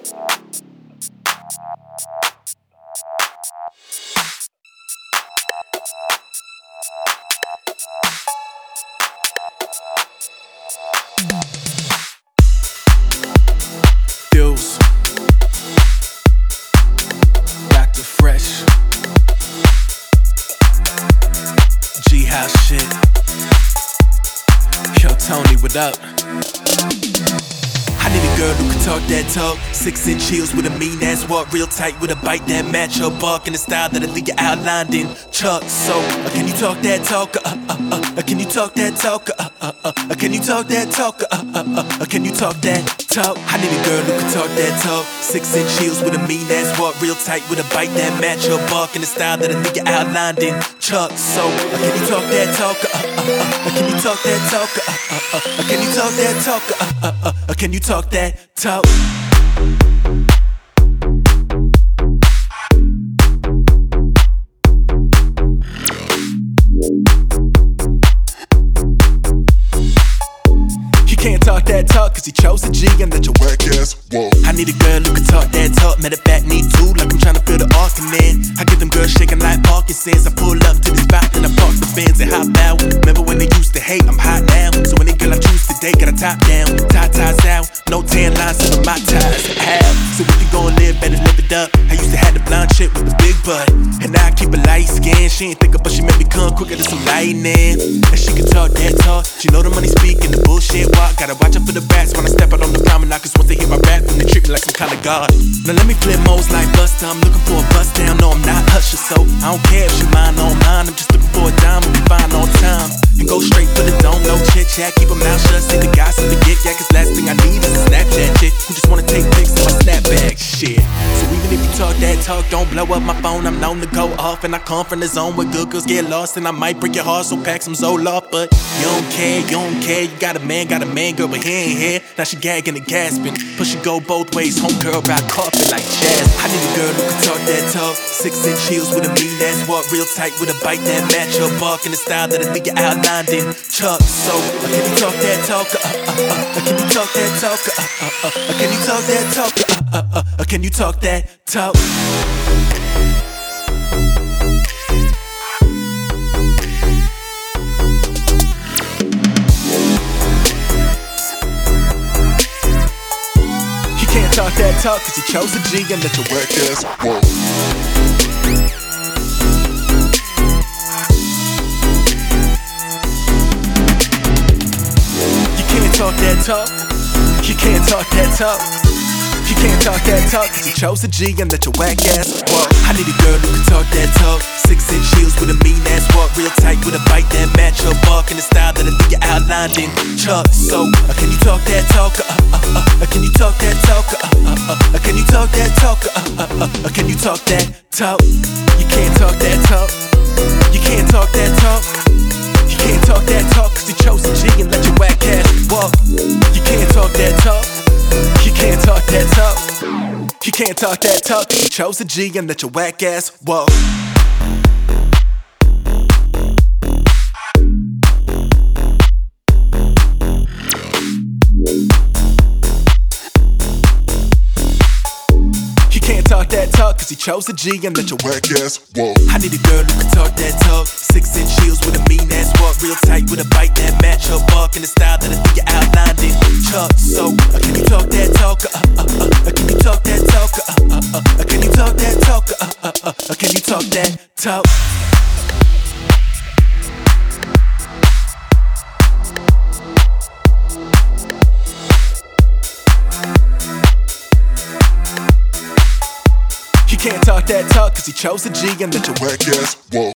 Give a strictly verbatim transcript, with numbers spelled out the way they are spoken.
Deuce, Doctor Fresh, G-House shit. Yo, Tony, what up? I need a girl who can talk that talk. Six inch heels with a mean ass walk, real tight with a bite that match her bark in the style that'll leave you outlined in chalk. So, uh, can you talk that talk? Uh, uh, uh, uh, can you talk that talk? Uh, uh, uh, uh, can you talk that talk? Uh, uh, uh, uh, can you talk that talk? I need a girl who can talk that talk. Six inch heels with a mean ass walk, real tight with a bite that match her bark in the style that'll leave you outlined in chalk. So, uh, can you talk that talk? Uh, uh, uh, uh, can you talk that talk? Uh, uh, uh, uh, can you talk that talk? Uh, uh, uh, uh, can you talk that talk? Can't talk that talk cause he chose a G and let your work ass walk. I need a girl who can talk that talk. Matter of fact, need two, like I'm trying to feel the arc in it. I get them girls shaking like Parkinson's. I pull up to the spot and I park the Benz and hop out. Remember when they used to hate, I'm hot now. So any girl I choose today got a top down, tie ties out, no tan lines in my ties have. So if you gon' live, better live it up. I used to have the blonde chick with the big butt, and now I keep a light skin. She ain't thinking but she made me come quicker than some lightning. And she can talk that talk. She know the money speaking, the bullshit walk. Gotta watch out for the rats when I step out on the promenade, cause once they hear my rap, then they treat me like some kind of god. Now let me flip modes like Buster. I'm looking for a bust down, no I'm not Usher, so I don't care if she mine or mine. I'm just looking for a dime, we'll be fine on time. And go straight for the dome, no chit chat. Keep 'em mouth shut, say the gossip and get yeah, cause last thing I need is a Snapchat chick who just wanna take pics of my snapback shit. So even if you talk that talk, don't blow up my phone. I'm known to go off and I come from the zone where good girls get lost, and I might break your heart, so pack some Zoloft. But you don't care, you don't care. You got a man, got a man, girl, but he ain't here. Now she gagging and gasping, push it go both ways. Homegirl ride carpet like jazz. I need a girl who can talk that talk. Six inch heels with a mean ass walk, real tight with a bite that match her bark in the style that'll leave you outlined in chalk. So uh, can you talk that talk? Uh, uh, uh, uh, can you talk that talk? Uh, uh, uh, uh, can you talk that talk? Uh, uh, uh, uh, can you talk that talk? Talk that talk cause he chose a G and let your work ass walk. You can't talk that talk. You can't talk that talk. You can't talk that talk cause he chose a G and let your whack ass walk. I need a girl who can talk that talk. Six inch heels with a mean ass walk, real tight with a bite that match her bark in the style that'll leave you outlined in chalk. So uh, can you talk that talk? Uh, uh, uh, uh, can you talk that talk? Uh, uh, uh, uh, can you talk that talk? Uh, uh, uh, uh, can you talk that talk? You can't talk that talk. You can't talk that talk. You can't talk that talk cause he chose a G and let your whack ass walk. You can't talk that talk. You can't talk that talk. You can't talk that talk cause he chose a G and let your whack ass walk. Talk that talk cause he chose a G and let your work ass walk. I need a girl who can talk that talk. Six inch heels with a mean ass walk, real tight with a bite that match her bark in the style that'll leave you outlined in chalk. So uh, can you talk that talk? Uh, uh, uh, uh, can you talk that talk? Uh, uh, uh, uh, can you talk that talk? Uh, uh, uh, uh, can you talk that talk? You can't talk that talk cause he chose a G and let your work ass walk.